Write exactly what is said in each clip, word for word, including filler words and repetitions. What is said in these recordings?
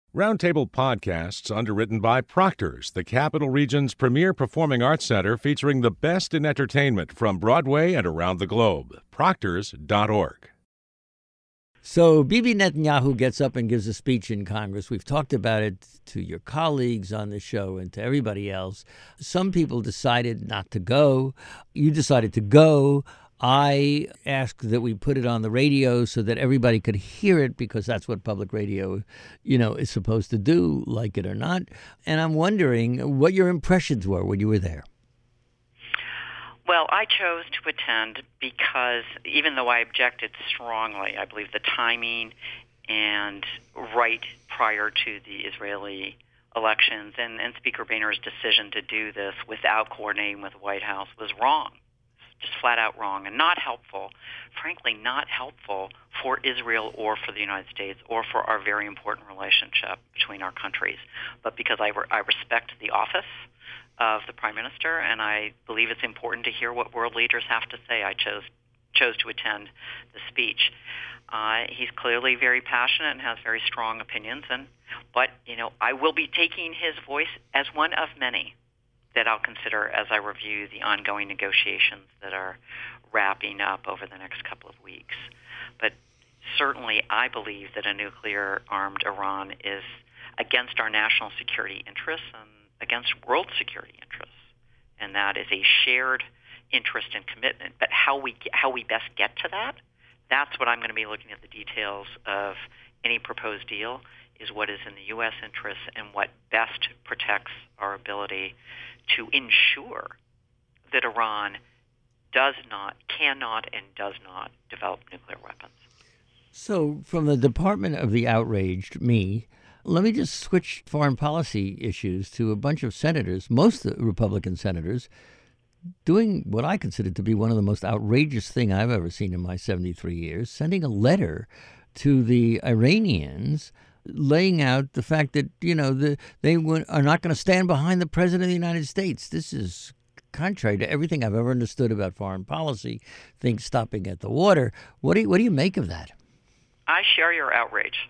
Roundtable Podcasts, underwritten by Proctor's, the Capital Region's premier performing arts center featuring the best in entertainment from Broadway and around the globe. Proctors dot org. So Bibi Netanyahu gets up and gives a speech in Congress. We've talked about it to your colleagues on the show and to everybody else. Some people decided not to go. You decided to go. I asked that we put it on the radio so that everybody could hear it, because that's what public radio, you know, is supposed to do, like it or not. And I'm wondering what your impressions were when you were there. Well, I chose to attend because even though I objected strongly, I believe the timing and right prior to the Israeli elections and, and Speaker Boehner's decision to do this without coordinating with the White House was wrong. Just flat out wrong and not helpful, frankly, not helpful for Israel or for the United States or for our very important relationship between our countries. But because I, re- I respect the office of the Prime Minister and I believe it's important to hear what world leaders have to say, I chose chose to attend the speech. Uh, he's clearly very passionate and has very strong opinions, and but you know I will be taking his voice as one of many that I'll consider as I review the ongoing negotiations that are wrapping up over the next couple of weeks. But certainly I believe that a nuclear-armed Iran is against our national security interests and against world security interests, and that is a shared interest and commitment. But how we how we best get to that, that's what I'm going to be looking at the details of any proposed deal, is what is in the U S interest and what best protects our ability to ensure that Iran does not, cannot, and does not develop nuclear weapons. So from the Department of the Outraged, me, let me just switch foreign policy issues to a bunch of senators, most Republican senators, doing what I consider to be one of the most outrageous thing I've ever seen in my seventy-three years, sending a letter to the Iranians laying out the fact that, you know, the, they w- are not going to stand behind the President of the United States. This is contrary to everything I've ever understood about foreign policy, things stopping at the water. What do you, what do you make of that? I share your outrage.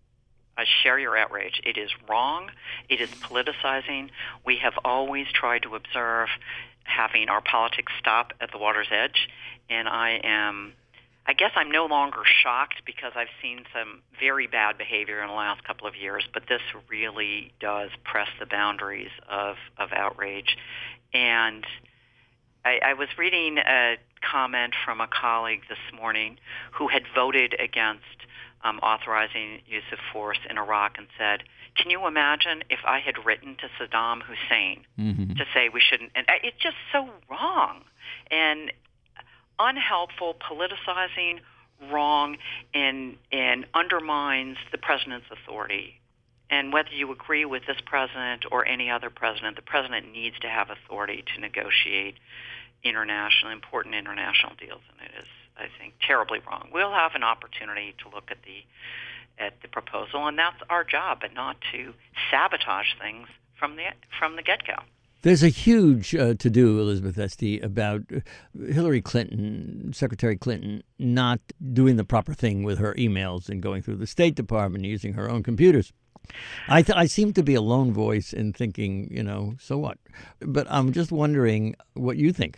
I share your outrage. It is wrong. It is politicizing. We have always tried to observe having our politics stop at the water's edge, and I am... I guess I'm no longer shocked because I've seen some very bad behavior in the last couple of years, but this really does press the boundaries of, of outrage. And I, I was reading a comment from a colleague this morning who had voted against um, authorizing use of force in Iraq and said, can you imagine if I had written to Saddam Hussein mm-hmm. to say we shouldn't? And it's just so wrong. And unhelpful, politicizing, wrong, and, and undermines the president's authority. And whether you agree with this president or any other president, the president needs to have authority to negotiate international, important international deals, and it is, I think, terribly wrong. We'll have an opportunity to look at the at the proposal, and that's our job, but not to sabotage things from the from the get-go. There's a huge uh, to-do, Elizabeth Esty, about Hillary Clinton, Secretary Clinton, not doing the proper thing with her emails and going through the State Department using her own computers. I th- I seem to be a lone voice in thinking, you know, so what? But I'm just wondering what you think.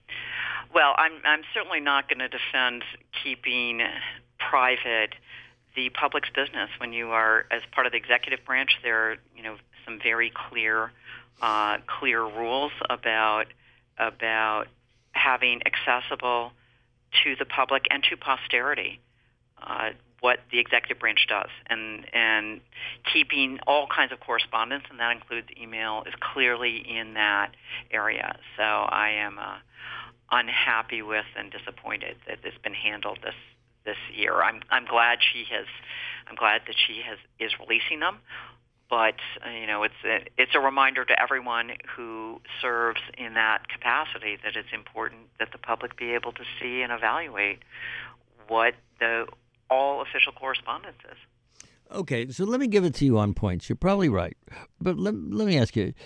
Well, I'm I'm certainly not going to defend keeping private the public's business. When you are, as part of the executive branch, there are, you know, some very clear Uh, clear rules about about having accessible to the public and to posterity uh, what the executive branch does, and and keeping all kinds of correspondence, and that includes email, is clearly in that area. So I am uh, unhappy with and disappointed that it's been handled this this year. I'm I'm glad she has. I'm glad that she has is releasing them. But, uh, you know, it's a, it's a reminder to everyone who serves in that capacity that it's important that the public be able to see and evaluate what the all official correspondence is. Okay, so let me give it to you on points. You're probably right. But let, let me ask you,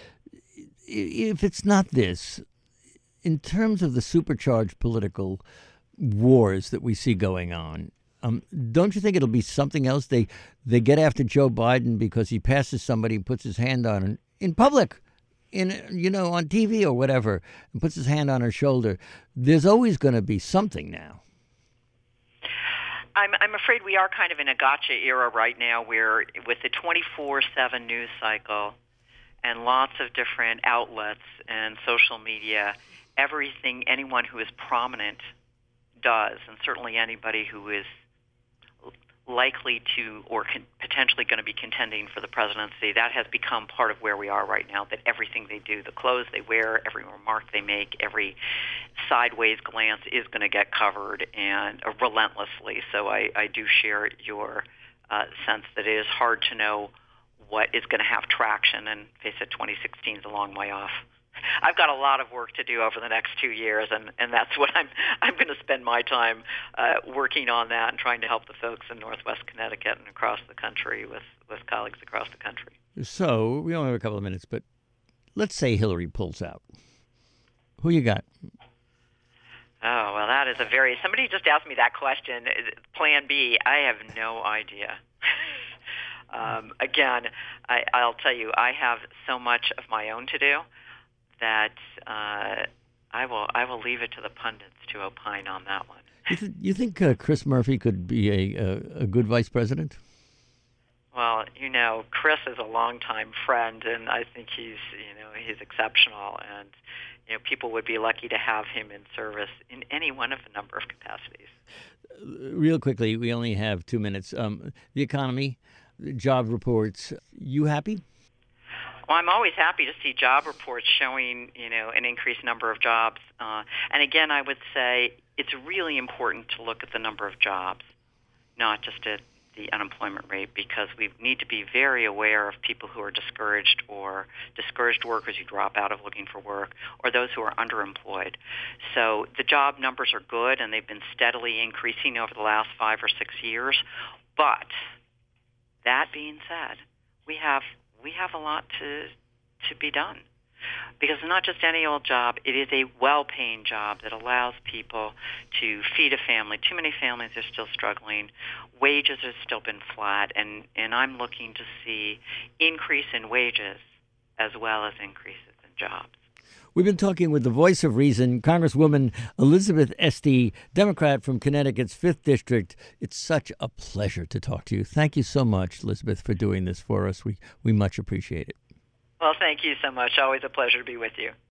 if it's not this, in terms of the supercharged political wars that we see going on, Um, don't you think it'll be something else? They they get after Joe Biden because he passes somebody and puts his hand on her in public, in you know on T V or whatever, and puts his hand on her shoulder. There's always going to be something now. I'm, I'm afraid we are kind of in a gotcha era right now where with the twenty-four seven news cycle and lots of different outlets and social media, everything anyone who is prominent does, and certainly anybody who is likely to or con- potentially going to be contending for the presidency, that has become part of where we are right now, that everything they do, the clothes they wear, every remark they make, every sideways glance is going to get covered and uh, relentlessly. So I, I do share your uh, sense that it is hard to know what is going to have traction, and face it, twenty sixteen is a long way off. I've got a lot of work to do over the next two years, and, and that's what I'm I'm going to spend my time uh, working on that and trying to help the folks in Northwest Connecticut and across the country with, with colleagues across the country. So we only have a couple of minutes, but let's say Hillary pulls out. Who you got? Oh, well, that is a very... Somebody just asked me that question. Plan B, I have no idea. um, again, I, I'll tell you, I have so much of my own to do that uh, I will I will leave it to the pundits to opine on that one. You, th- you think uh, Chris Murphy could be a, a a good vice president? Well, you know, Chris is a longtime friend, and I think he's you know he's exceptional, and you know people would be lucky to have him in service in any one of a number of capacities. Uh, real quickly, we only have two minutes. Um, the economy, job reports. You happy? Well, I'm always happy to see job reports showing, you know, an increased number of jobs. Uh, and again, I would say it's really important to look at the number of jobs, not just at the unemployment rate, because we need to be very aware of people who are discouraged or discouraged workers who drop out of looking for work, or those who are underemployed. So the job numbers are good, and they've been steadily increasing over the last five or six years. But that being said, we have we have a lot to to be done, because it's not just any old job. It is a well-paying job that allows people to feed a family. Too many families are still struggling. Wages have still been flat, and, and I'm looking to see increase in wages as well as increases in jobs. We've been talking with the voice of reason, Congresswoman Elizabeth Esty, Democrat from Connecticut's fifth District. It's such a pleasure to talk to you. Thank you so much, Elizabeth, for doing this for us. We we much appreciate it. Well, thank you so much. Always a pleasure to be with you.